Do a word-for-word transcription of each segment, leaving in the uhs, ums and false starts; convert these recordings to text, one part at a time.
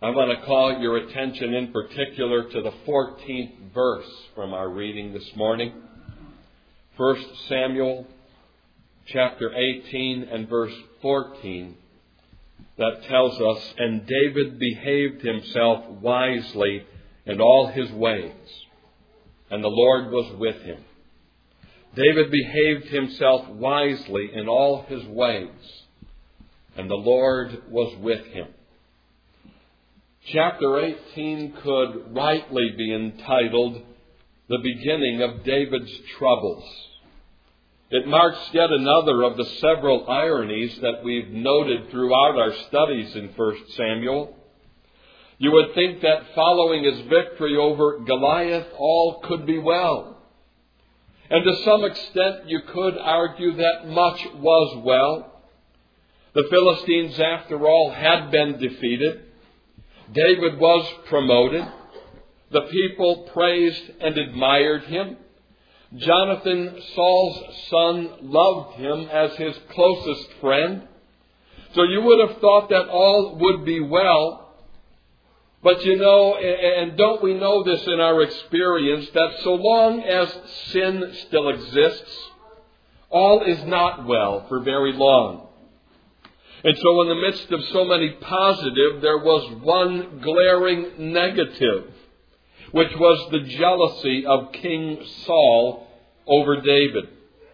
I want to call your attention in particular to the fourteenth verse from our reading this morning. First Samuel chapter eighteen and verse fourteen. That tells us, "And David behaved himself wisely in all his ways, and the Lord was with him." David behaved himself wisely in all his ways, and the Lord was with him. Chapter eighteen could rightly be entitled "The Beginning of David's Troubles." It marks yet another of the several ironies that we've noted throughout our studies in First Samuel. You would think that following his victory over Goliath, all could be well. And to some extent, you could argue that much was well. The Philistines, after all, had been defeated. David was promoted. The people praised and admired him. Jonathan, Saul's son, loved him as his closest friend. So you would have thought that all would be well. But you know, and don't we know this in our experience, that so long as sin still exists, all is not well for very long. And so in the midst of so many positive, there was one glaring negative, which was the jealousy of King Saul over David.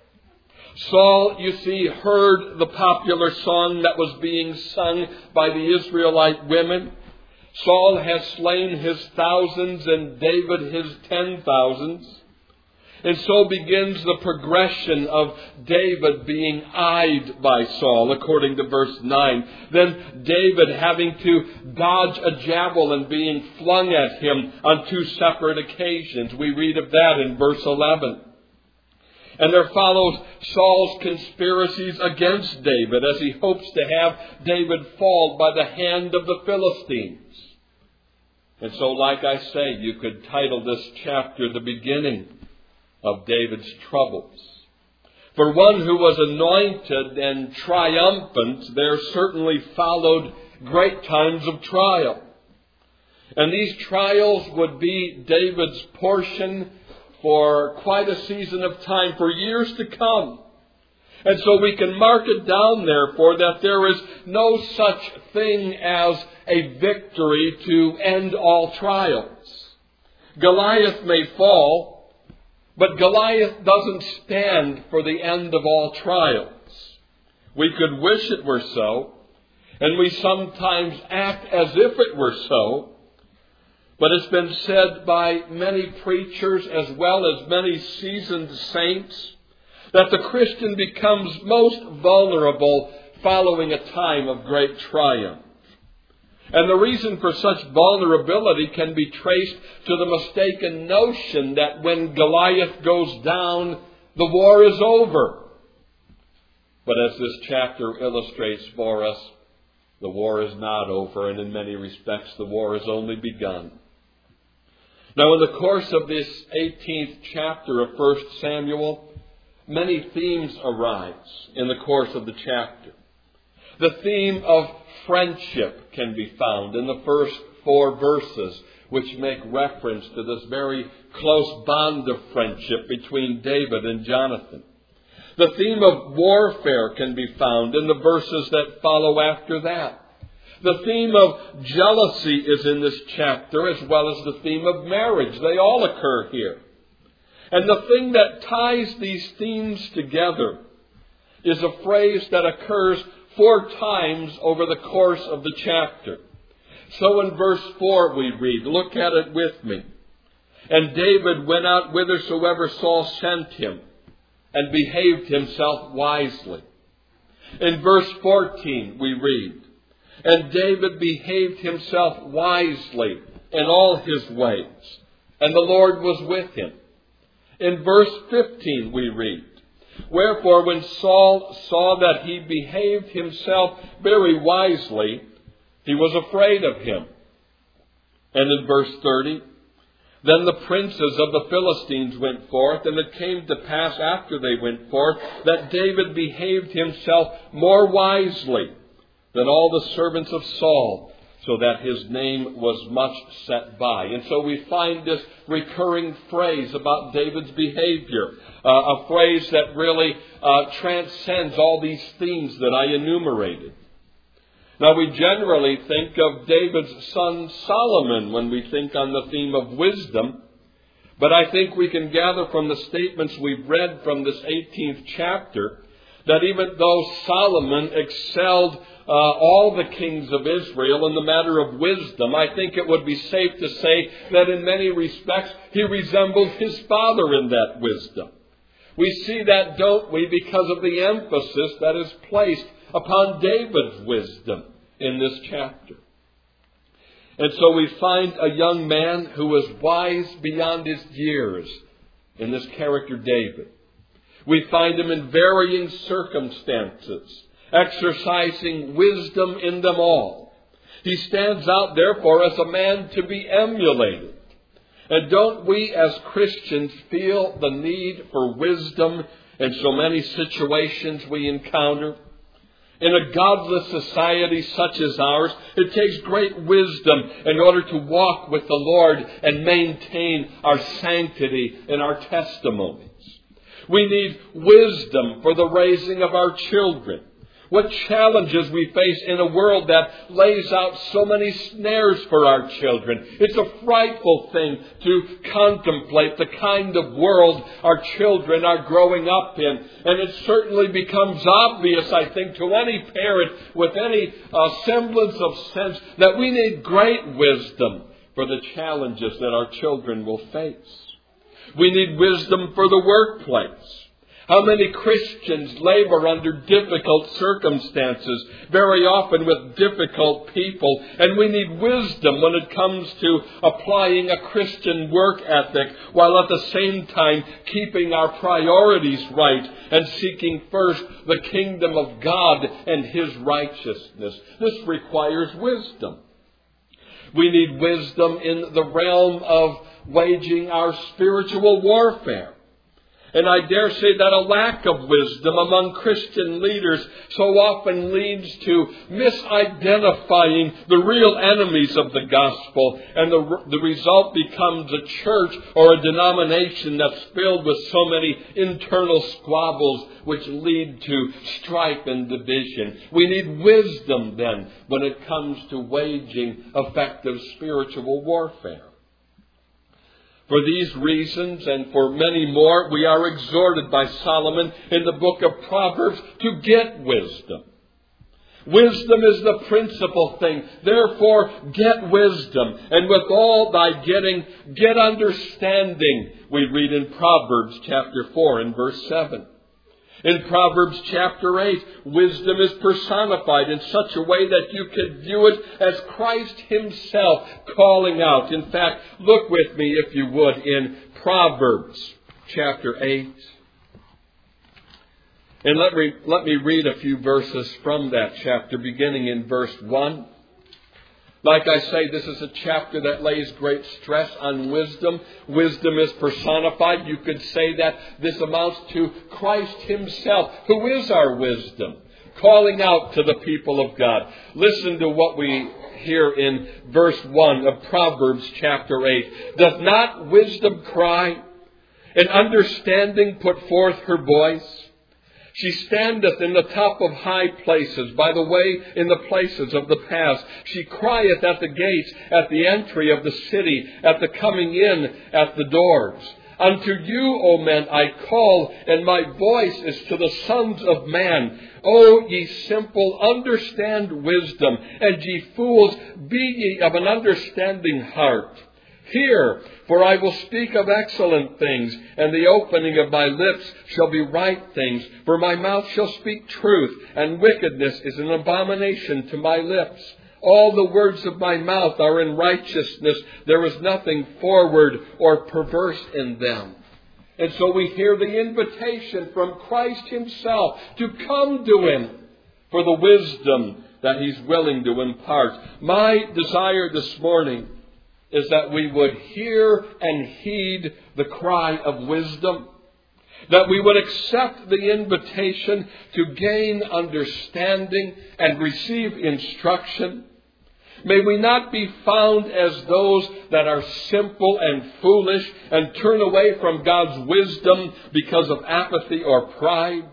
Saul, you see, heard the popular song that was being sung by the Israelite women. Saul has slain his thousands and David his ten thousands. And so begins the progression of David being eyed by Saul, according to verse nine. Then David having to dodge a javelin being flung at him on two separate occasions. We read of that in verse eleven. And there follows Saul's conspiracies against David as he hopes to have David fall by the hand of the Philistines. And so, like I say, you could title this chapter "The Beginning of David's Troubles." For one who was anointed and triumphant, there certainly followed great times of trial. And these trials would be David's portion for quite a season of time, for years to come. And so we can mark it down, therefore, that there is no such thing as a victory to end all trials. Goliath may fall, but Goliath doesn't stand for the end of all trials. We could wish it were so, and we sometimes act as if it were so. But it's been said by many preachers as well as many seasoned saints that the Christian becomes most vulnerable following a time of great triumph. And the reason for such vulnerability can be traced to the mistaken notion that when Goliath goes down, the war is over. But as this chapter illustrates for us, the war is not over, and in many respects the war has only begun. Now, in the course of this eighteenth chapter of First Samuel, many themes arise in the course of the chapter. The theme of friendship can be found in the first four verses, which make reference to this very close bond of friendship between David and Jonathan. The theme of warfare can be found in the verses that follow after that. The theme of jealousy is in this chapter, as well as the theme of marriage. They all occur here. And the thing that ties these themes together is a phrase that occurs four times over the course of the chapter. So in verse four we read, look at it with me. "And David went out whithersoever Saul sent him, and behaved himself wisely." In verse fourteen we read, "And David behaved himself wisely in all his ways, and the Lord was with him." In verse fifteen we read, "Wherefore when Saul saw that he behaved himself very wisely, he was afraid of him." And in verse thirty, "Then the princes of the Philistines went forth, and it came to pass after they went forth that David behaved himself more wisely than all the servants of Saul, so that his name was much set by. And so we find this recurring phrase about David's behavior, uh, a phrase that really uh, transcends all these themes that I enumerated. Now, we generally think of David's son Solomon when we think on the theme of wisdom, but I think we can gather from the statements we've read from this eighteenth chapter that even though Solomon excelled uh, all the kings of Israel in the matter of wisdom, I think it would be safe to say that in many respects he resembled his father in that wisdom. We see that, don't we, because of the emphasis that is placed upon David's wisdom in this chapter. And so we find a young man who was wise beyond his years in this character David. We find him in varying circumstances, exercising wisdom in them all. He stands out, therefore, as a man to be emulated. And don't we as Christians feel the need for wisdom in so many situations we encounter? In a godless society such as ours, it takes great wisdom in order to walk with the Lord and maintain our sanctity in our testimonies. We need wisdom for the raising of our children. What challenges we face in a world that lays out so many snares for our children. It's a frightful thing to contemplate the kind of world our children are growing up in. And it certainly becomes obvious, I think, to any parent with any uh, semblance of sense that we need great wisdom for the challenges that our children will face. We need wisdom for the workplace. How many Christians labor under difficult circumstances, very often with difficult people, and we need wisdom when it comes to applying a Christian work ethic, while at the same time keeping our priorities right and seeking first the kingdom of God and His righteousness. This requires wisdom. We need wisdom in the realm of waging our spiritual warfare. And I dare say that a lack of wisdom among Christian leaders so often leads to misidentifying the real enemies of the gospel. And the, the result becomes a church or a denomination that's filled with so many internal squabbles which lead to strife and division. We need wisdom then when it comes to waging effective spiritual warfare. For these reasons and for many more, we are exhorted by Solomon in the book of Proverbs to get wisdom. Wisdom is the principal thing. Therefore, get wisdom. And with all thy getting, get understanding, we read in Proverbs chapter four and verse seven. In Proverbs chapter eight, wisdom is personified in such a way that you can view it as Christ Himself calling out. In fact, look with me, if you would, in Proverbs chapter eight. And let me, let me read a few verses from that chapter, beginning in verse one. Like I say, this is a chapter that lays great stress on wisdom. Wisdom is personified. You could say that this amounts to Christ Himself, who is our wisdom, calling out to the people of God. Listen to what we hear in verse one of Proverbs chapter eight. Doth not wisdom cry, and understanding put forth her voice? She standeth in the top of high places, by the way in the places of the paths. She crieth at the gates, at the entry of the city, at the coming in at the doors. Unto you, O men, I call, and my voice is to the sons of man. O ye simple, understand wisdom, and ye fools, be ye of an understanding heart. Hear, for I will speak of excellent things, and the opening of my lips shall be right things. For my mouth shall speak truth, and wickedness is an abomination to my lips. All the words of my mouth are in righteousness. There is nothing forward or perverse in them. And so we hear the invitation from Christ Himself to come to Him for the wisdom that He's willing to impart. My desire this morning is that we would hear and heed the cry of wisdom, that we would accept the invitation to gain understanding and receive instruction, May we not be found as those that are simple and foolish and turn away from God's wisdom because of apathy or pride.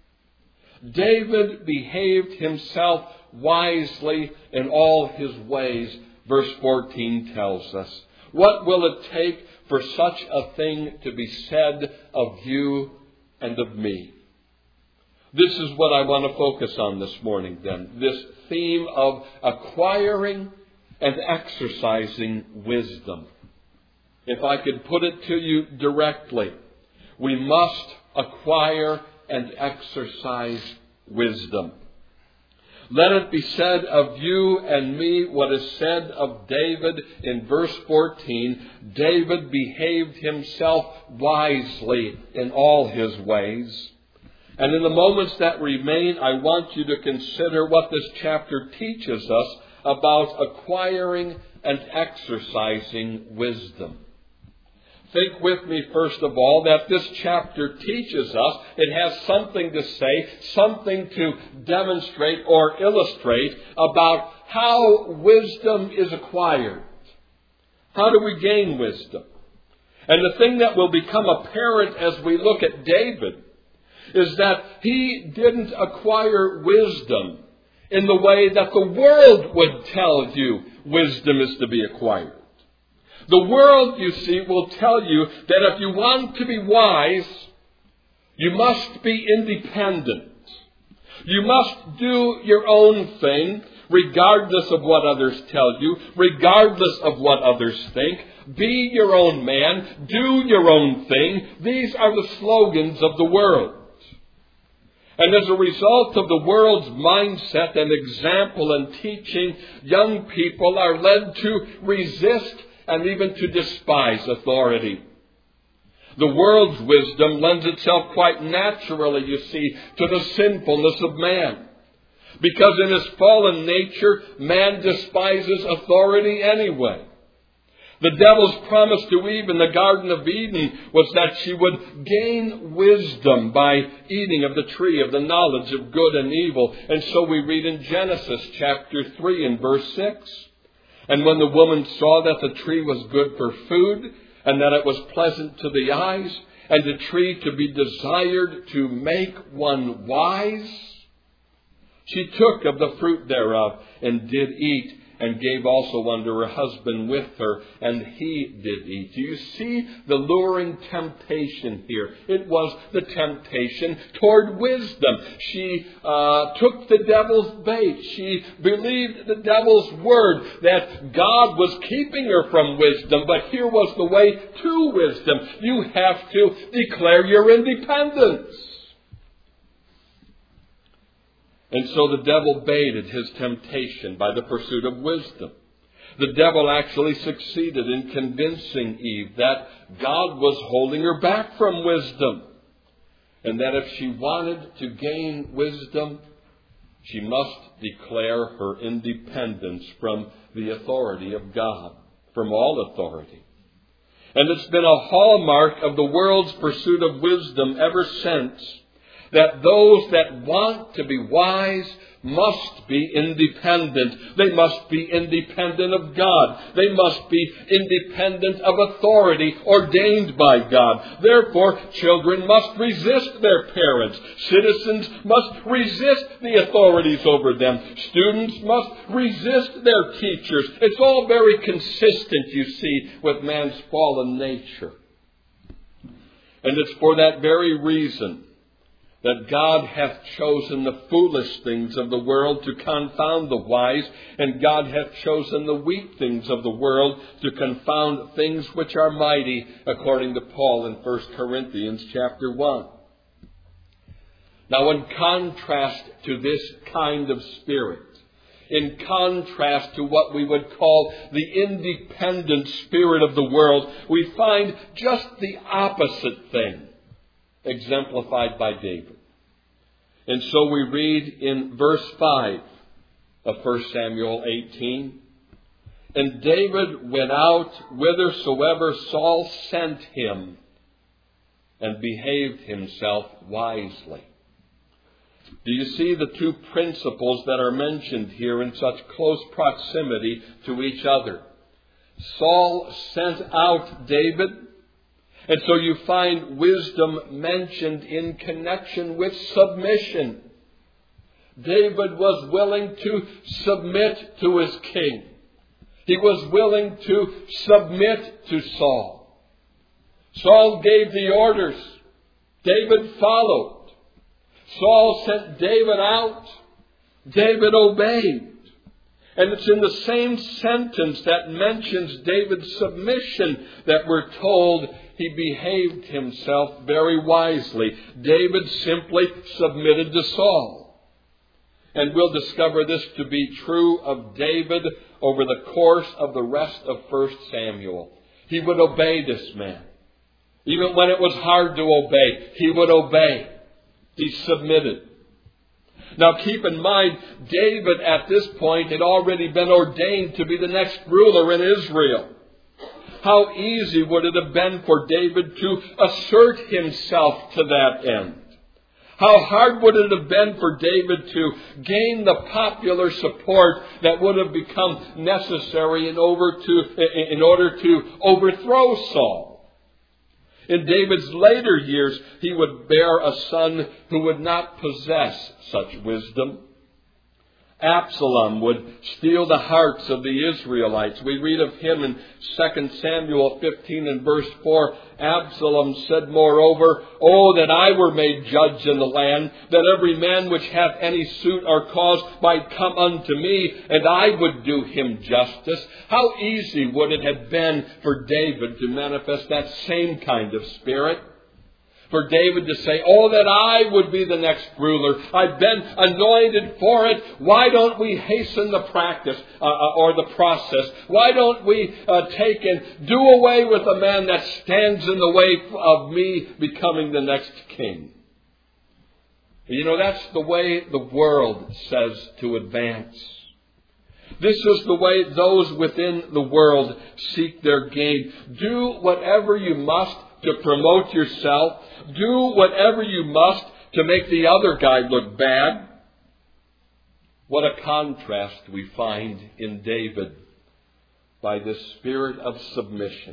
David behaved himself wisely in all his ways, verse fourteen tells us. What will it take for such a thing to be said of you and of me? This is what I want to focus on this morning then. This theme of acquiring and exercising wisdom. If I could put it to you directly, we must acquire and exercise wisdom. Let it be said of you and me what is said of David in verse fourteen. David behaved himself wisely in all his ways. And in the moments that remain, I want you to consider what this chapter teaches us about acquiring and exercising wisdom. Think with me, first of all, that this chapter teaches us, it has something to say, something to demonstrate or illustrate about how wisdom is acquired. How do we gain wisdom? And the thing that will become apparent as we look at David is that he didn't acquire wisdom in the way that the world would tell you wisdom is to be acquired. The world, you see, will tell you that if you want to be wise, you must be independent. You must do your own thing, regardless of what others tell you, regardless of what others think. Be your own man. Do your own thing. These are the slogans of the world. And as a result of the world's mindset and example and teaching, young people are led to resist and even to despise authority. The world's wisdom lends itself quite naturally, you see, to the sinfulness of man. Because in his fallen nature, man despises authority anyway. The devil's promise to Eve in the Garden of Eden was that she would gain wisdom by eating of the tree of the knowledge of good and evil. And so we read in Genesis chapter three and verse six. And when the woman saw that the tree was good for food, and that it was pleasant to the eyes, and a tree to be desired to make one wise, she took of the fruit thereof, and did eat, and gave also unto her husband with her, and he did eat. Do you see the luring temptation here? It was the temptation toward wisdom. She uh, took the devil's bait. She believed the devil's word that God was keeping her from wisdom, but here was the way to wisdom. You have to declare your independence. And so the devil baited his temptation by the pursuit of wisdom. The devil actually succeeded in convincing Eve that God was holding her back from wisdom. And that if she wanted to gain wisdom, she must declare her independence from the authority of God, from all authority. And it's been a hallmark of the world's pursuit of wisdom ever since, that those that want to be wise must be independent. They must be independent of God. They must be independent of authority ordained by God. Therefore, children must resist their parents. Citizens must resist the authorities over them. Students must resist their teachers. It's all very consistent, you see, with man's fallen nature. And it's for that very reason that God hath chosen the foolish things of the world to confound the wise, and God hath chosen the weak things of the world to confound things which are mighty, according to Paul in First Corinthians chapter one. Now, in contrast to this kind of spirit, in contrast to what we would call the independent spirit of the world, we find just the opposite thing exemplified by David. And so we read in verse five of First Samuel eighteen, and David went out whithersoever Saul sent him, and behaved himself wisely. Do you see the two principles that are mentioned here in such close proximity to each other? Saul sent out David, and so you find wisdom mentioned in connection with submission. David was willing to submit to his king. He was willing to submit to Saul. Saul gave the orders. David followed. Saul sent David out. David obeyed. And it's in the same sentence that mentions David's submission that we're told he behaved himself very wisely. David simply submitted to Saul. And we'll discover this to be true of David over the course of the rest of First Samuel. He would obey this man. Even when it was hard to obey, he would obey. He submitted. Now keep in mind, David at this point had already been ordained to be the next ruler in Israel. How easy would it have been for David to assert himself to that end? How hard would it have been for David to gain the popular support that would have become necessary in order to, in order to overthrow Saul? In David's later years, he would bear a son who would not possess such wisdom. Absalom would steal the hearts of the Israelites. We read of him in Second Samuel fifteen and verse four. Absalom said, moreover, "Oh, that I were made judge in the land, that every man which hath any suit or cause might come unto me, and I would do him justice." How easy would it have been for David to manifest that same kind of spirit? For David to say, "Oh, that I would be the next ruler. I've been anointed for it. Why don't we hasten the practice uh, or the process? Why don't we uh, take and do away with the man that stands in the way of me becoming the next king?" You know, that's the way the world says to advance. This is the way those within the world seek their gain. Do whatever you must to promote yourself. Do whatever you must to make the other guy look bad. What a contrast we find in David by this spirit of submission.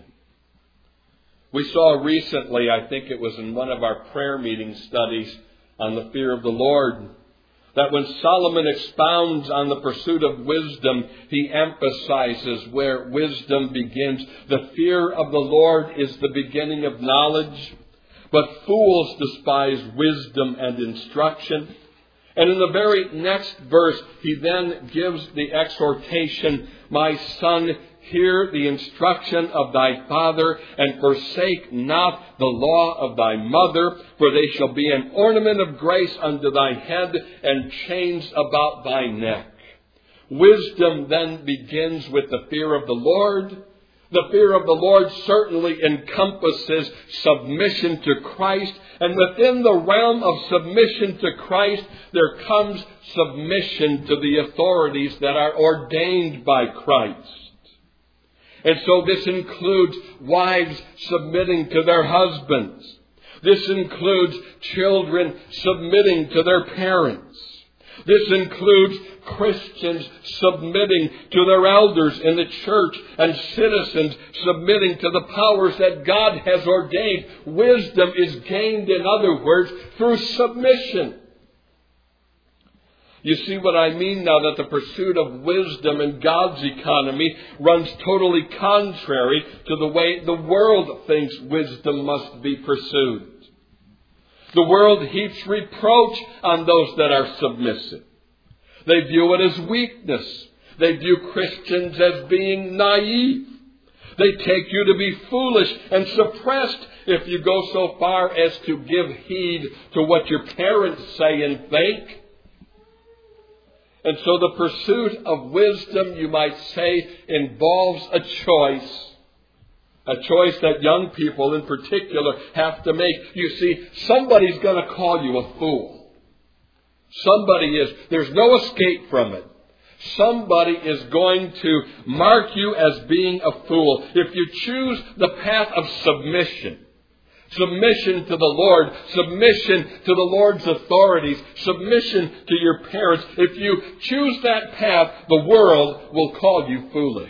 We saw recently, I think it was in one of our prayer meeting studies on the fear of the Lord, that when Solomon expounds on the pursuit of wisdom, he emphasizes where wisdom begins. The fear of the Lord is the beginning of knowledge, but fools despise wisdom and instruction. And in the very next verse, he then gives the exhortation, "My son, hear the instruction of thy father, and forsake not the law of thy mother, for they shall be an ornament of grace unto thy head, and chains about thy neck." Wisdom then begins with the fear of the Lord. The fear of the Lord certainly encompasses submission to Christ. And within the realm of submission to Christ, there comes submission to the authorities that are ordained by Christ. And so this includes wives submitting to their husbands. This includes children submitting to their parents. This includes Christians submitting to their elders in the church, and citizens submitting to the powers that God has ordained. Wisdom is gained, in other words, through submission. You see what I mean now, that the pursuit of wisdom in God's economy runs totally contrary to the way the world thinks wisdom must be pursued. The world heaps reproach on those that are submissive. They view it as weakness. They view Christians as being naive. They take you to be foolish and suppressed if you go so far as to give heed to what your parents say and think. And so the pursuit of wisdom, you might say, involves a choice. A choice that young people in particular have to make. You see, somebody's going to call you a fool. Somebody is. There's no escape from it. Somebody is going to mark you as being a fool. If you choose the path of submission, Submission to the Lord, submission to the Lord's authorities, submission to your parents. If you choose that path, the world will call you foolish.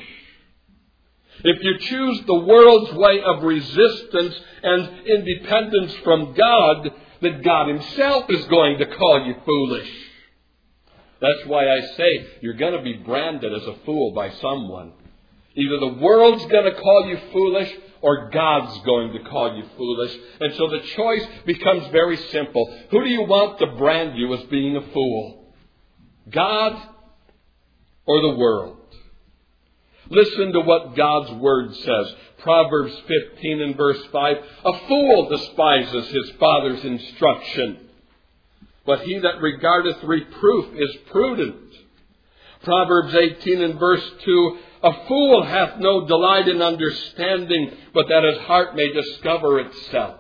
If you choose the world's way of resistance and independence from God, then God Himself is going to call you foolish. That's why I say you're going to be branded as a fool by someone. Either the world's going to call you foolish or God's going to call you foolish. And so the choice becomes very simple. Who do you want to brand you as being a fool? God or the world? Listen to what God's Word says. Proverbs fifteen and verse five. A fool despises his father's instruction, but he that regardeth reproof is prudent. Proverbs eighteen and verse two. A fool hath no delight in understanding, but that his heart may discover itself.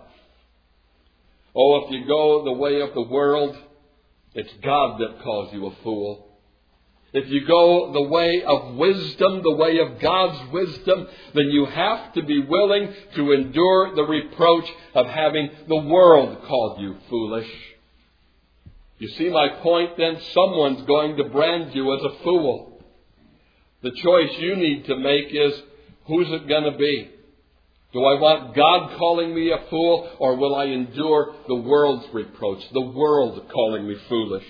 Oh, if you go the way of the world, it's God that calls you a fool. If you go the way of wisdom, the way of God's wisdom, then you have to be willing to endure the reproach of having the world call you foolish. You see my point then? Someone's going to brand you as a fool. The choice you need to make is, who's it going to be? Do I want God calling me a fool, or will I endure the world's reproach, the world calling me foolish?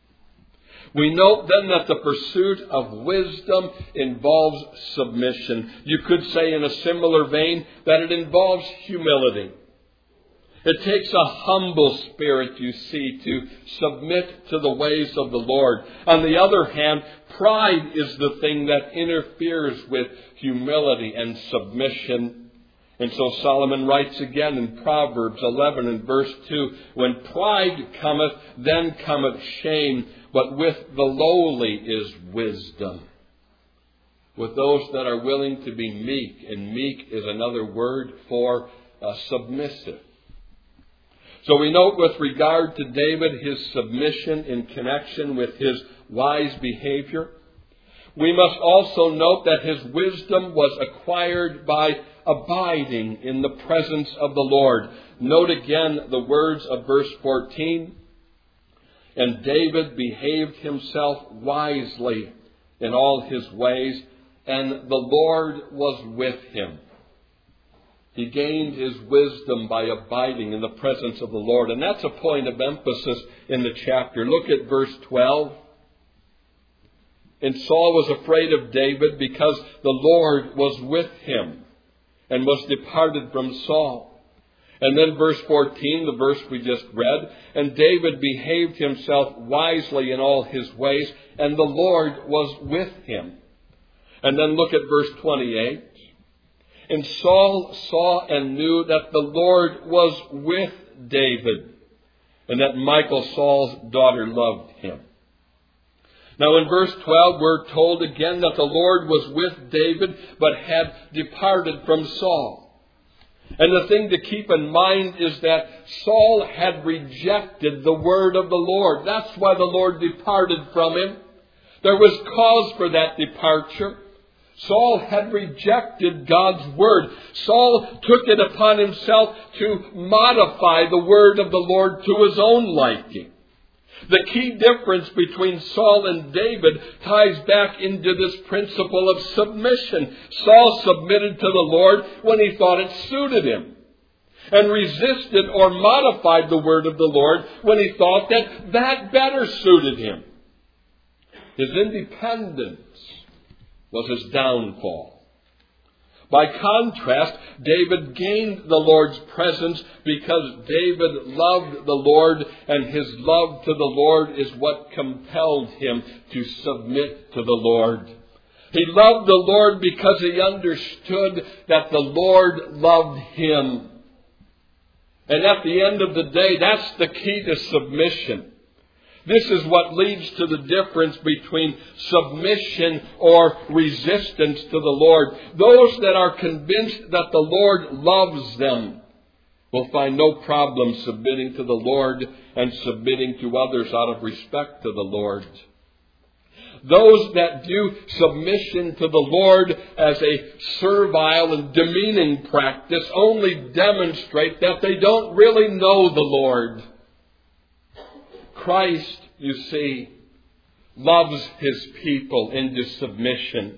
We note then that the pursuit of wisdom involves submission. You could say in a similar vein that it involves humility. It takes a humble spirit, you see, to submit to the ways of the Lord. On the other hand, pride is the thing that interferes with humility and submission. And so Solomon writes again in Proverbs eleven and verse two, when pride cometh, then cometh shame, but with the lowly is wisdom. With those that are willing to be meek, and meek is another word for uh, submissive. So we note with regard to David his submission in connection with his wise behavior. We must also note that his wisdom was acquired by abiding in the presence of the Lord. Note again the words of verse fourteen. And David behaved himself wisely in all his ways, and the Lord was with him. He gained his wisdom by abiding in the presence of the Lord. And that's a point of emphasis in the chapter. Look at verse twelve. And Saul was afraid of David because the Lord was with him and was departed from Saul. And then verse fourteen, the verse we just read, and David behaved himself wisely in all his ways, and the Lord was with him. And then look at verse twenty-eight. And Saul saw and knew that the Lord was with David, and that Michal, Saul's daughter, loved him. Now in verse twelve, we're told again that the Lord was with David, but had departed from Saul. And the thing to keep in mind is that Saul had rejected the word of the Lord. That's why the Lord departed from him. There was cause for that departure. Saul had rejected God's word. Saul took it upon himself to modify the word of the Lord to his own liking. The key difference between Saul and David ties back into this principle of submission. Saul submitted to the Lord when he thought it suited him, and resisted or modified the word of the Lord when he thought that that better suited him. His independence was his downfall. By contrast, David gained the Lord's presence because David loved the Lord, and his love to the Lord is what compelled him to submit to the Lord. He loved the Lord because he understood that the Lord loved him. And at the end of the day, that's the key to submission. This is what leads to the difference between submission or resistance to the Lord. Those that are convinced that the Lord loves them will find no problem submitting to the Lord and submitting to others out of respect to the Lord. Those that view submission to the Lord as a servile and demeaning practice only demonstrate that they don't really know the Lord. Christ, you see, loves His people into submission.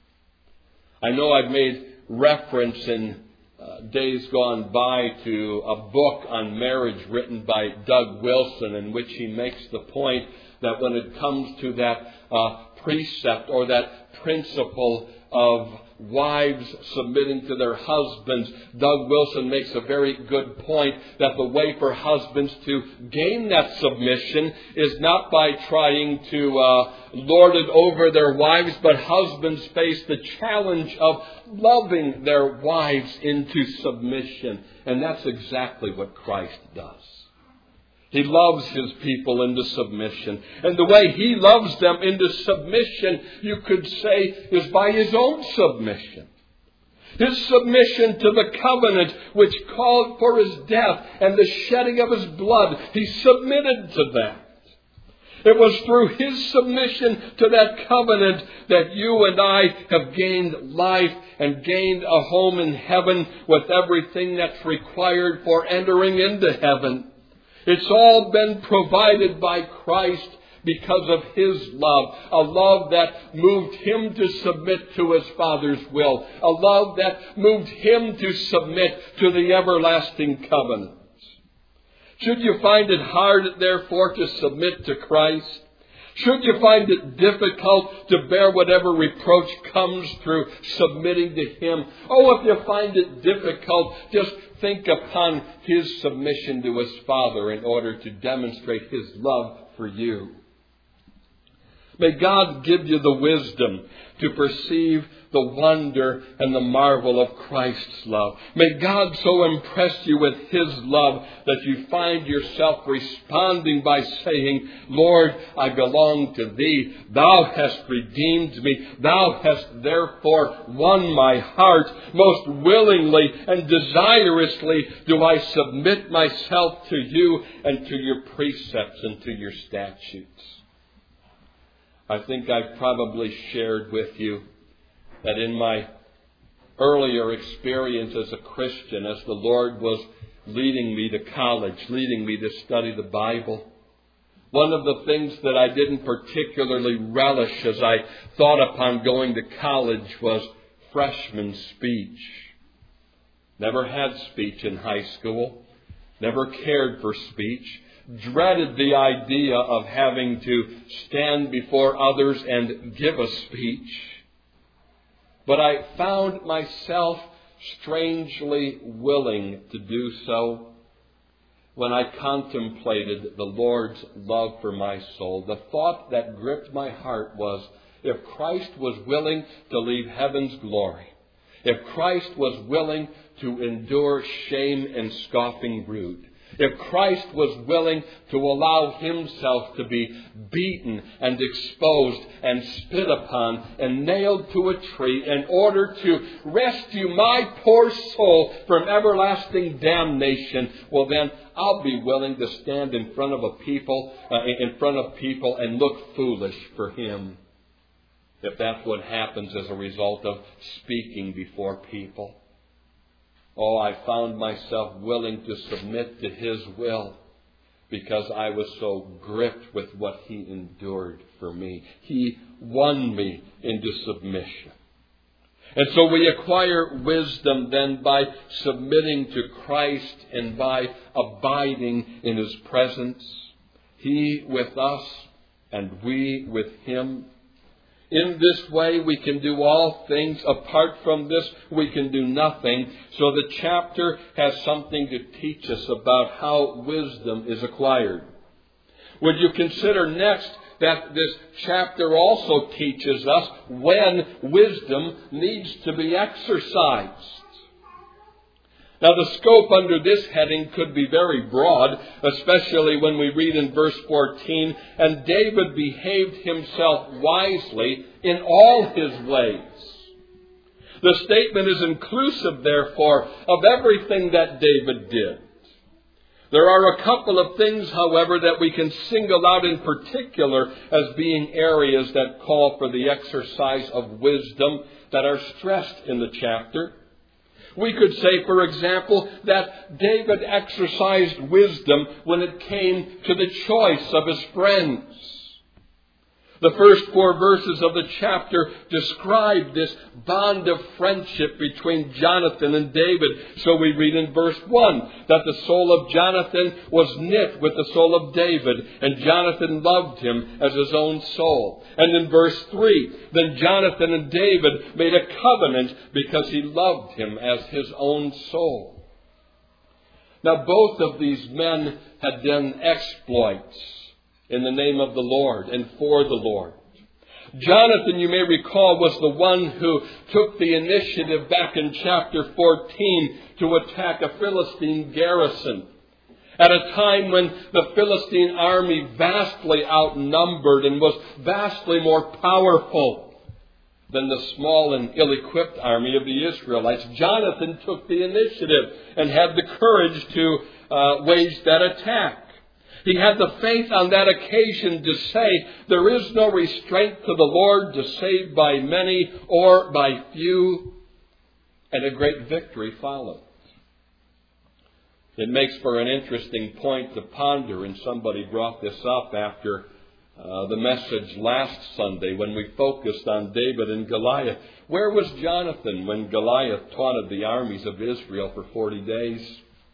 I know I've made reference in uh, days gone by to a book on marriage written by Doug Wilson, in which he makes the point that when it comes to that uh, precept or that principle of wives submitting to their husbands, Doug Wilson makes a very good point that the way for husbands to gain that submission is not by trying to uh, lord it over their wives, but husbands face the challenge of loving their wives into submission. And that's exactly what Christ does. He loves His people into submission. And the way He loves them into submission, you could say, is by His own submission. His submission to the covenant which called for His death and the shedding of His blood. He submitted to that. It was through His submission to that covenant that you and I have gained life and gained a home in heaven with everything that's required for entering into heaven. It's all been provided by Christ because of His love. A love that moved Him to submit to His Father's will. A love that moved Him to submit to the everlasting covenants. Should you find it hard, therefore, to submit to Christ? Should you find it difficult to bear whatever reproach comes through submitting to Him? Oh, if you find it difficult, just think upon His submission to His Father in order to demonstrate His love for you. May God give you the wisdom to perceive the wonder and the marvel of Christ's love. May God so impress you with His love that you find yourself responding by saying, Lord, I belong to Thee. Thou hast redeemed me. Thou hast therefore won my heart. Most willingly and desirously do I submit myself to You and to Your precepts and to Your statutes. I think I've probably shared with you that in my earlier experience as a Christian, as the Lord was leading me to college, leading me to study the Bible, one of the things that I didn't particularly relish as I thought upon going to college was freshman speech. Never had speech in high school, never cared for speech. Dreaded the idea of having to stand before others and give a speech. But I found myself strangely willing to do so when I contemplated the Lord's love for my soul. The thought that gripped my heart was, if Christ was willing to leave heaven's glory, if Christ was willing to endure shame and scoffing rude, if Christ was willing to allow Himself to be beaten and exposed and spit upon and nailed to a tree in order to rescue my poor soul from everlasting damnation, well then I'll be willing to stand in front of a people, uh, in front of people and look foolish for Him. If that's what happens as a result of speaking before people. Oh, I found myself willing to submit to His will because I was so gripped with what He endured for me. He won me into submission. And so we acquire wisdom then by submitting to Christ and by abiding in His presence. He with us and we with Him. In this way, we can do all things. Apart from this, we can do nothing. So the chapter has something to teach us about how wisdom is acquired. Would you consider next that this chapter also teaches us when wisdom needs to be exercised? Now, the scope under this heading could be very broad, especially when we read in verse fourteen, and David behaved himself wisely in all his ways. The statement is inclusive, therefore, of everything that David did. There are a couple of things, however, that we can single out in particular as being areas that call for the exercise of wisdom that are stressed in the chapter. We could say, for example, that David exercised wisdom when it came to the choice of his friends. The first four verses of the chapter describe this bond of friendship between Jonathan and David. So we read in verse one that the soul of Jonathan was knit with the soul of David, and Jonathan loved him as his own soul. And in verse three, then Jonathan and David made a covenant because he loved him as his own soul. Now both of these men had done exploits in the name of the Lord and for the Lord. Jonathan, you may recall, was the one who took the initiative back in chapter fourteen to attack a Philistine garrison at a time when the Philistine army vastly outnumbered and was vastly more powerful than the small and ill-equipped army of the Israelites. Jonathan took the initiative and had the courage to uh, wage that attack. He had the faith on that occasion to say, there is no restraint to the Lord to save by many or by few. And a great victory followed. It makes for an interesting point to ponder, and somebody brought this up after uh, the message last Sunday when we focused on David and Goliath. Where was Jonathan when Goliath taunted the armies of Israel for forty days?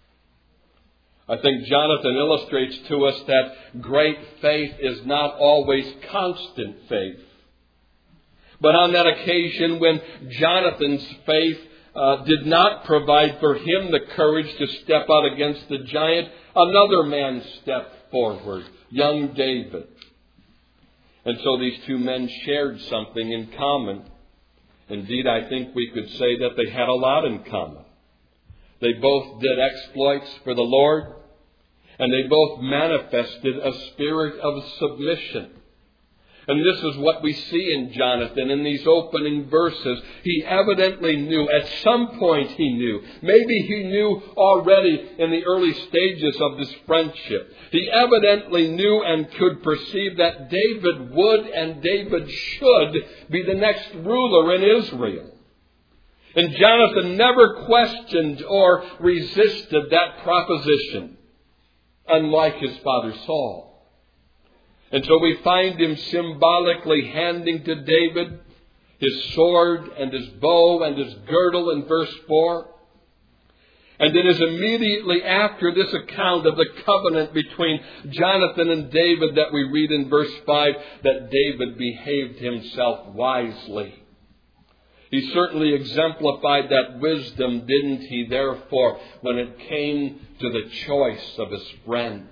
I think Jonathan illustrates to us that great faith is not always constant faith. But on that occasion when Jonathan's faith uh, did not provide for him the courage to step out against the giant, another man stepped forward, young David. And so these two men shared something in common. Indeed, I think we could say that they had a lot in common. They both did exploits for the Lord. And they both manifested a spirit of submission. And this is what we see in Jonathan in these opening verses. He evidently knew, at some point he knew, maybe he knew already in the early stages of this friendship. He evidently knew and could perceive that David would and David should be the next ruler in Israel. And Jonathan never questioned or resisted that proposition, unlike his father Saul. And so we find him symbolically handing to David his sword and his bow and his girdle in verse four. And it is immediately after this account of the covenant between Jonathan and David that we read in verse five that David behaved himself wisely. He certainly exemplified that wisdom, didn't he, therefore, when it came to the choice of his friends.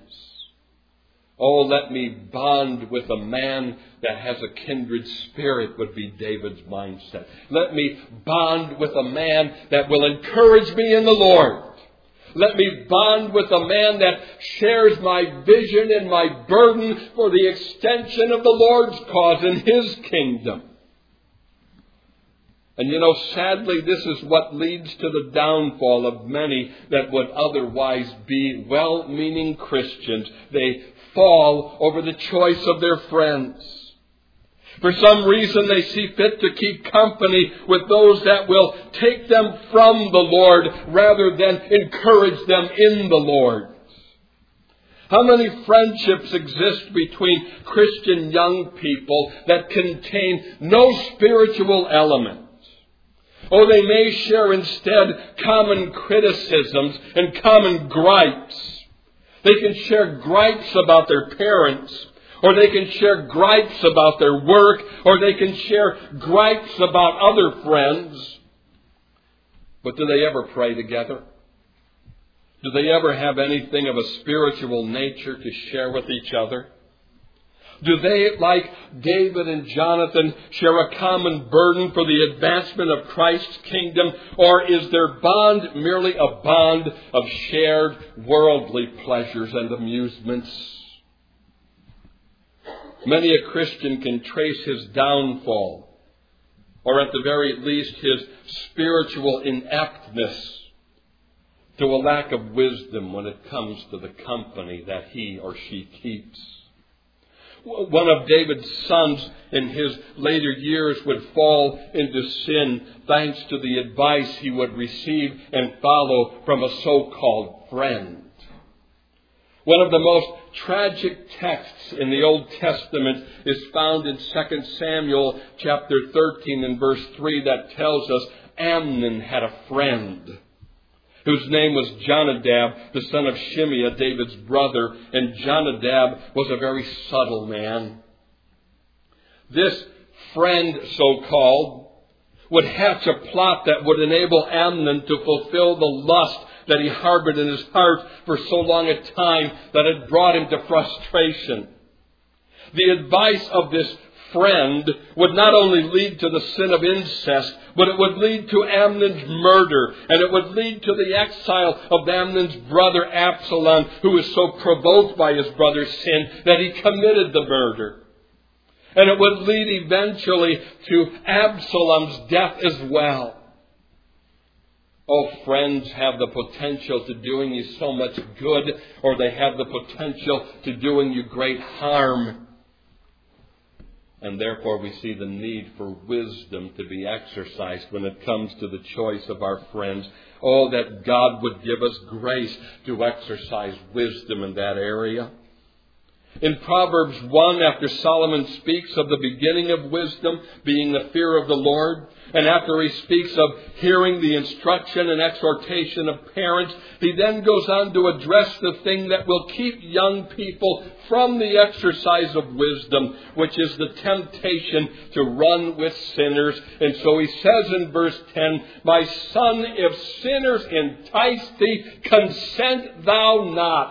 Oh, let me bond with a man that has a kindred spirit would be David's mindset. Let me bond with a man that will encourage me in the Lord. Let me bond with a man that shares my vision and my burden for the extension of the Lord's cause in His kingdom. And you know, sadly, this is what leads to the downfall of many that would otherwise be well-meaning Christians. They fall over the choice of their friends. For some reason, they see fit to keep company with those that will take them from the Lord rather than encourage them in the Lord. How many friendships exist between Christian young people that contain no spiritual element? Or they may share instead common criticisms and common gripes. They can share gripes about their parents, or they can share gripes about their work, or they can share gripes about other friends. But do they ever pray together? Do they ever have anything of a spiritual nature to share with each other? Do they, like David and Jonathan, share a common burden for the advancement of Christ's kingdom? Or is their bond merely a bond of shared worldly pleasures and amusements? Many a Christian can trace his downfall, or at the very least his spiritual ineptness, to a lack of wisdom when it comes to the company that he or she keeps. One of David's sons in his later years would fall into sin thanks to the advice he would receive and follow from a so-called friend. One of the most tragic texts in the Old Testament is found in Second Samuel chapter thirteen and verse three that tells us Amnon had a friend whose name was Jonadab, the son of Shimeah, David's brother, and Jonadab was a very subtle man. This friend, so-called, would hatch a plot that would enable Amnon to fulfill the lust that he harbored in his heart for so long a time that it brought him to frustration. The advice of this friend would not only lead to the sin of incest, but it would lead to Amnon's murder, and it would lead to the exile of Amnon's brother Absalom, who was so provoked by his brother's sin that he committed the murder. And it would lead eventually to Absalom's death as well. Oh, friends have the potential to doing you so much good, or they have the potential to doing you great harm. And therefore we see the need for wisdom to be exercised when it comes to the choice of our friends. Oh, that God would give us grace to exercise wisdom in that area. In Proverbs one, after Solomon speaks of the beginning of wisdom being the fear of the Lord, and after he speaks of hearing the instruction and exhortation of parents, he then goes on to address the thing that will keep young people from the exercise of wisdom, which is the temptation to run with sinners. And so he says in verse ten, "My son, if sinners entice thee, consent thou not."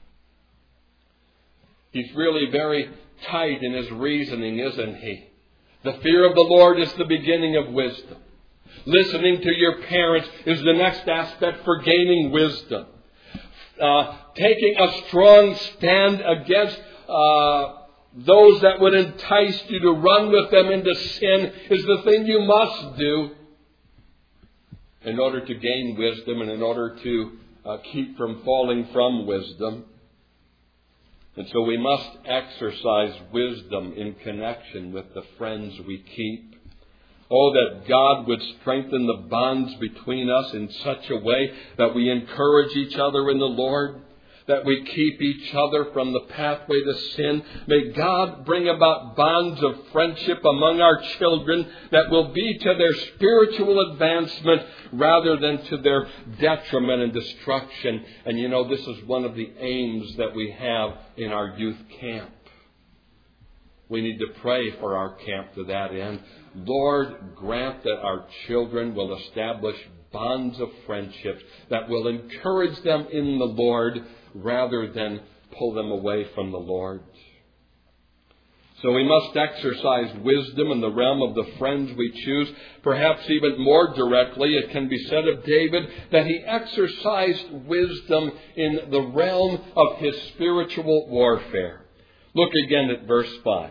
He's really very tight in his reasoning, isn't he? The fear of the Lord is the beginning of wisdom. Listening to your parents is the next aspect for gaining wisdom. Uh, taking a strong stand against uh, those that would entice you to run with them into sin is the thing you must do in order to gain wisdom and in order to uh, keep from falling from wisdom. And so we must exercise wisdom in connection with the friends we keep. Oh, that God would strengthen the bonds between us in such a way that we encourage each other in the Lord, that we keep each other from the pathway to sin. May God bring about bonds of friendship among our children that will be to their spiritual advancement rather than to their detriment and destruction. And you know, this is one of the aims that we have in our youth camp. We need to pray for our camp to that end. Lord, grant that our children will establish bonds of friendship that will encourage them in the Lord rather than pull them away from the Lord. So we must exercise wisdom in the realm of the friends we choose. Perhaps even more directly, it can be said of David that he exercised wisdom in the realm of his spiritual warfare. Look again at verse five.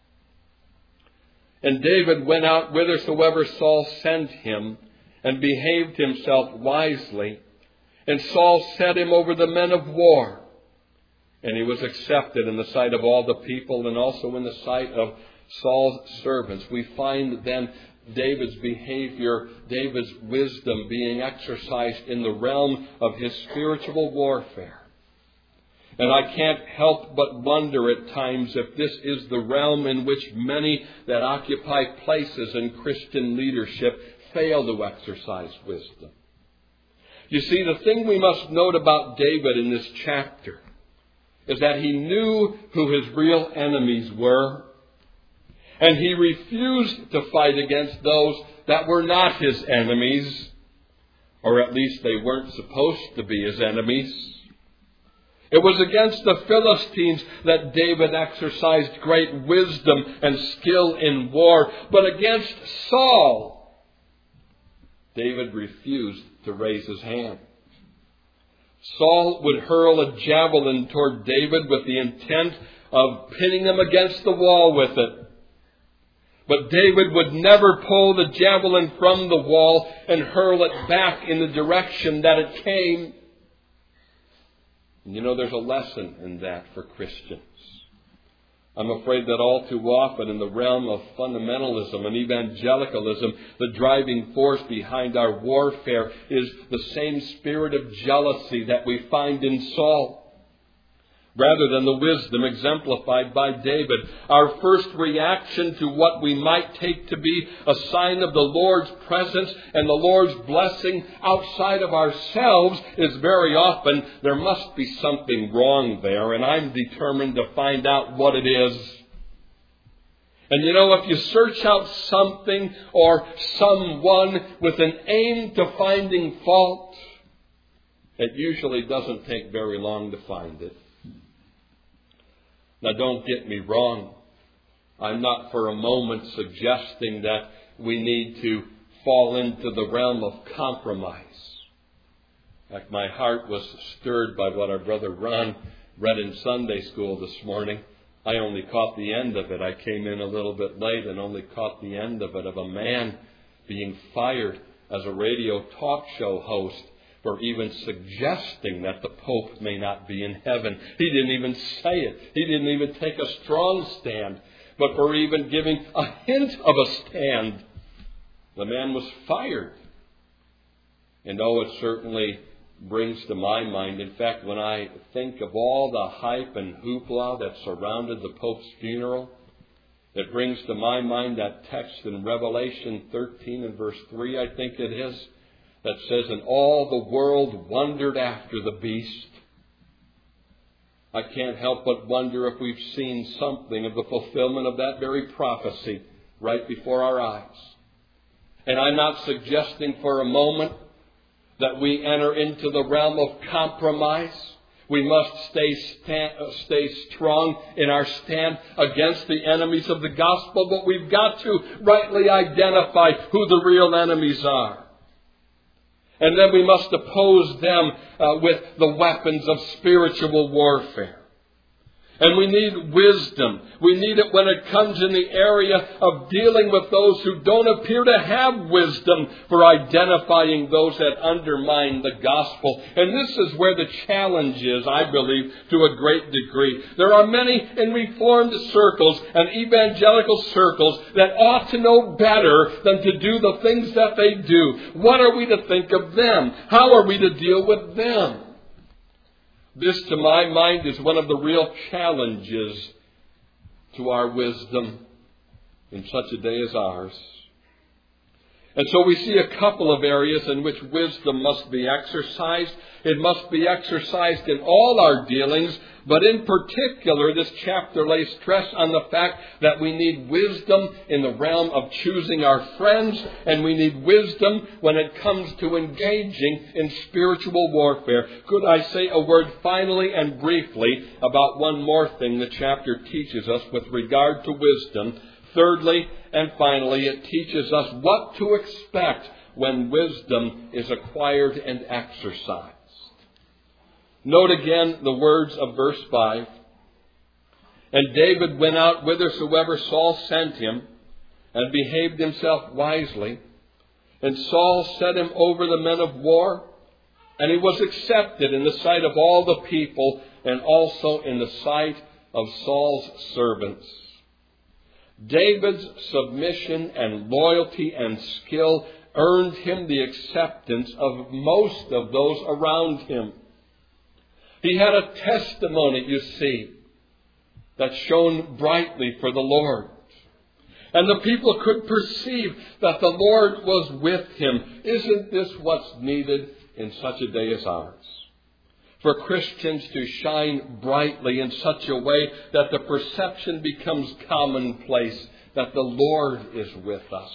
"And David went out whithersoever Saul sent him, and behaved himself wisely. And Saul set him over the men of war. And he was accepted in the sight of all the people and also in the sight of Saul's servants." We find then David's behavior, David's wisdom being exercised in the realm of his spiritual warfare. And I can't help but wonder at times if this is the realm in which many that occupy places in Christian leadership fail to exercise wisdom. You see, the thing we must note about David in this chapter is that he knew who his real enemies were, and he refused to fight against those that were not his enemies, or at least they weren't supposed to be his enemies. It was against the Philistines that David exercised great wisdom and skill in war, but against Saul, David refused to raise his hand. Saul would hurl a javelin toward David with the intent of pinning him against the wall with it. But David would never pull the javelin from the wall and hurl it back in the direction that it came. And you know, there's a lesson in that for Christians. I'm afraid that all too often in the realm of fundamentalism and evangelicalism, the driving force behind our warfare is the same spirit of jealousy that we find in Saul. Rather than the wisdom exemplified by David, our first reaction to what we might take to be a sign of the Lord's presence and the Lord's blessing outside of ourselves is very often, there must be something wrong there, and I'm determined to find out what it is. And you know, if you search out something or someone with an aim to finding fault, it usually doesn't take very long to find it. Now, don't get me wrong. I'm not for a moment suggesting that we need to fall into the realm of compromise. In fact, my heart was stirred by what our brother Ron read in Sunday school this morning. I only caught the end of it. I came in a little bit late and only caught the end of it, of a man being fired as a radio talk show host for even suggesting that the Pope may not be in heaven. He didn't even say it. He didn't even take a strong stand. But for even giving a hint of a stand, the man was fired. And oh, it certainly brings to my mind, in fact, when I think of all the hype and hoopla that surrounded the Pope's funeral, it brings to my mind that text in Revelation thirteen and verse three, I think it is, that says, and all the world wondered after the beast. I can't help but wonder if we've seen something of the fulfillment of that very prophecy right before our eyes. And I'm not suggesting for a moment that we enter into the realm of compromise. We must stay stand, stay strong in our stand against the enemies of the gospel, but we've got to rightly identify who the real enemies are. And then we must oppose them uh, with the weapons of spiritual warfare. And we need wisdom. We need it when it comes in the area of dealing with those who don't appear to have wisdom, for identifying those that undermine the gospel. And this is where the challenge is, I believe, to a great degree. There are many in Reformed circles and evangelical circles that ought to know better than to do the things that they do. What are we to think of them? How are we to deal with them? This, to my mind, is one of the real challenges to our wisdom in such a day as ours. And so we see a couple of areas in which wisdom must be exercised. It must be exercised in all our dealings, but in particular, this chapter lays stress on the fact that we need wisdom in the realm of choosing our friends, and we need wisdom when it comes to engaging in spiritual warfare. Could I say a word finally and briefly about one more thing the chapter teaches us with regard to wisdom? Thirdly, and finally, it teaches us what to expect when wisdom is acquired and exercised. Note again the words of verse five. And David went out whithersoever Saul sent him, and behaved himself wisely. And Saul set him over the men of war, and he was accepted in the sight of all the people, and also in the sight of Saul's servants. David's submission and loyalty and skill earned him the acceptance of most of those around him. He had a testimony, you see, that shone brightly for the Lord. And the people could perceive that the Lord was with him. Isn't this what's needed in such a day as ours? For Christians to shine brightly in such a way that the perception becomes commonplace that the Lord is with us.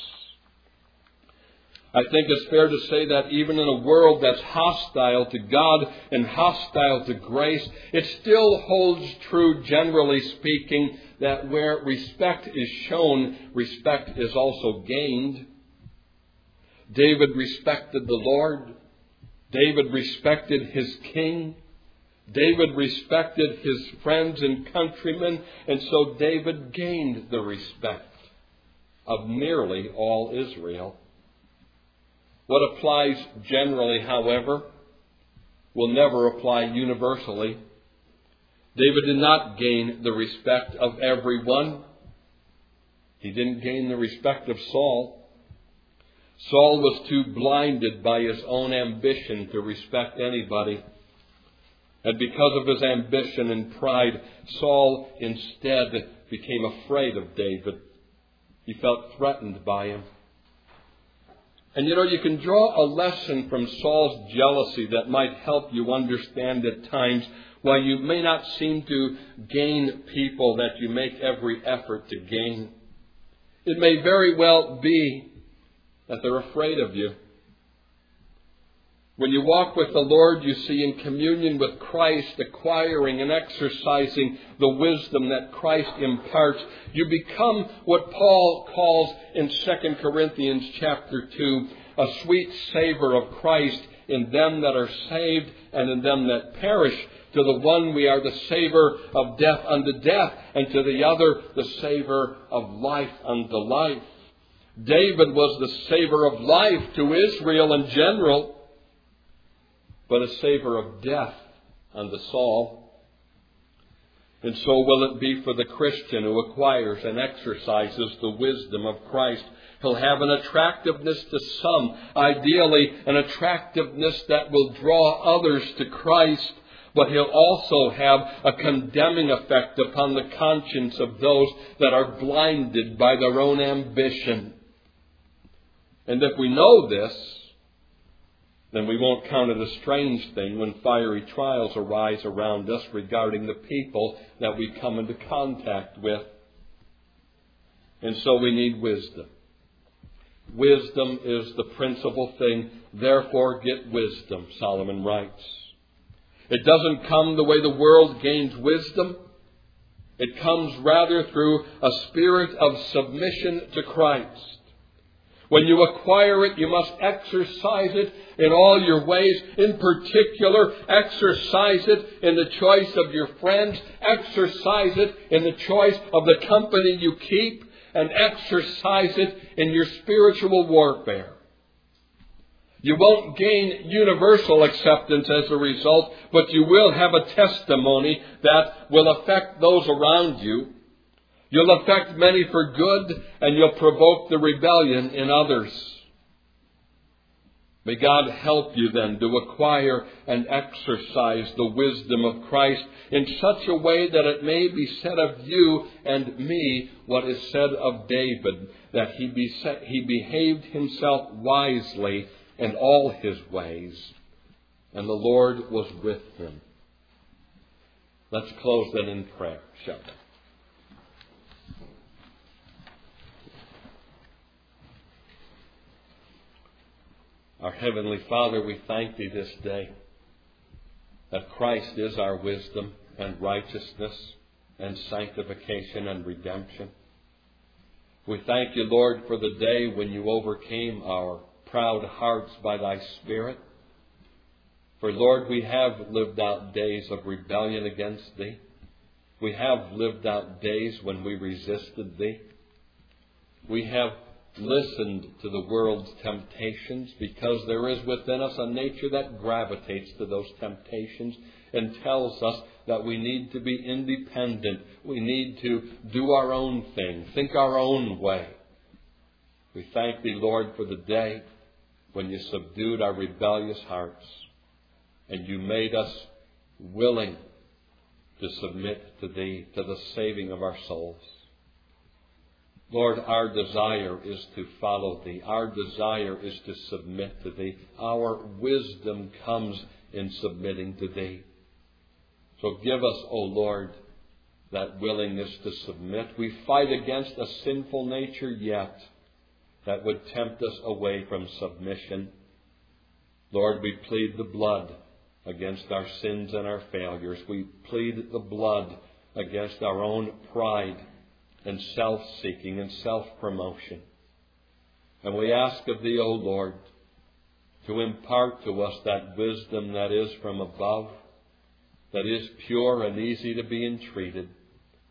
I think it's fair to say that even in a world that's hostile to God and hostile to grace, it still holds true, generally speaking, that where respect is shown, respect is also gained. David respected the Lord. David respected his king. David respected his friends and countrymen, and so David gained the respect. of nearly all Israel. What applies generally, however, will never apply universally. David did not gain the respect of everyone. He didn't gain the respect of Saul. Saul was too blinded by his own ambition to respect anybody. And because of his ambition and pride, Saul instead became afraid of David. He felt threatened by him. And you know, you can draw a lesson from Saul's jealousy that might help you understand at times why you may not seem to gain people that you make every effort to gain. It may very well be that they're afraid of you. When you walk with the Lord, you see in communion with Christ, acquiring and exercising the wisdom that Christ imparts, you become what Paul calls in Second Corinthians chapter two, a sweet savor of Christ in them that are saved and in them that perish. To the one we are the savor of death unto death, and to the other the savor of life unto life. David was the savor of life to Israel in general, but a savor of death unto Saul. And so will it be for the Christian who acquires and exercises the wisdom of Christ. He'll have an attractiveness to some, ideally an attractiveness that will draw others to Christ, but he'll also have a condemning effect upon the conscience of those that are blinded by their own ambition. And if we know this, then we won't count it a strange thing when fiery trials arise around us regarding the people that we come into contact with. And so we need wisdom. Wisdom is the principal thing. Therefore, get wisdom, Solomon writes. It doesn't come the way the world gains wisdom. It comes rather through a spirit of submission to Christ. When you acquire it, you must exercise it in all your ways. In particular, exercise it in the choice of your friends. Exercise it in the choice of the company you keep. And exercise it in your spiritual warfare. You won't gain universal acceptance as a result, but you will have a testimony that will affect those around you. You'll affect many for good, and you'll provoke the rebellion in others. May God help you then to acquire and exercise the wisdom of Christ in such a way that it may be said of you and me what is said of David, that he, be, he behaved himself wisely in all his ways, and the Lord was with him. Let's close then in prayer, shall we? Our Heavenly Father, we thank Thee this day that Christ is our wisdom and righteousness and sanctification and redemption. We thank You, Lord, for the day when You overcame our proud hearts by Thy Spirit. For, Lord, we have lived out days of rebellion against Thee. We have lived out days when we resisted Thee. We have listened to the world's temptations because there is within us a nature that gravitates to those temptations and tells us that we need to be independent. We need to do our own thing, think our own way. We thank Thee, Lord, for the day when You subdued our rebellious hearts and You made us willing to submit to Thee, to the saving of our souls. Lord, our desire is to follow Thee. Our desire is to submit to Thee. Our wisdom comes in submitting to Thee. So give us, O Lord, that willingness to submit. We fight against a sinful nature yet that would tempt us away from submission. Lord, we plead the blood against our sins and our failures. We plead the blood against our own pride and self-seeking and self-promotion. And we ask of Thee, O Lord, to impart to us that wisdom that is from above, that is pure and easy to be entreated.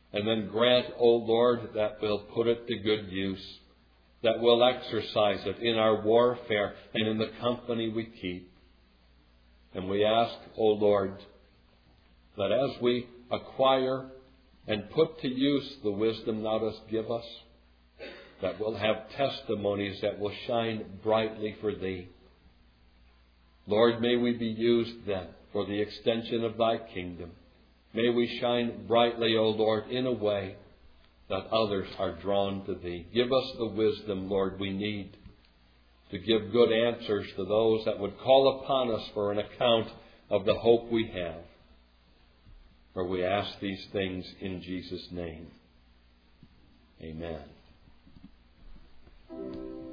And then grant, O Lord, that we'll put it to good use, that we'll exercise it in our warfare and in the company we keep. And we ask, O Lord, that as we acquire and put to use the wisdom thou dost give us, that we'll have testimonies that will shine brightly for thee. Lord, may we be used then for the extension of thy kingdom. May we shine brightly, O Lord, in a way that others are drawn to thee. Give us the wisdom, Lord, we need to give good answers to those that would call upon us for an account of the hope we have. For we ask these things in Jesus' name. Amen.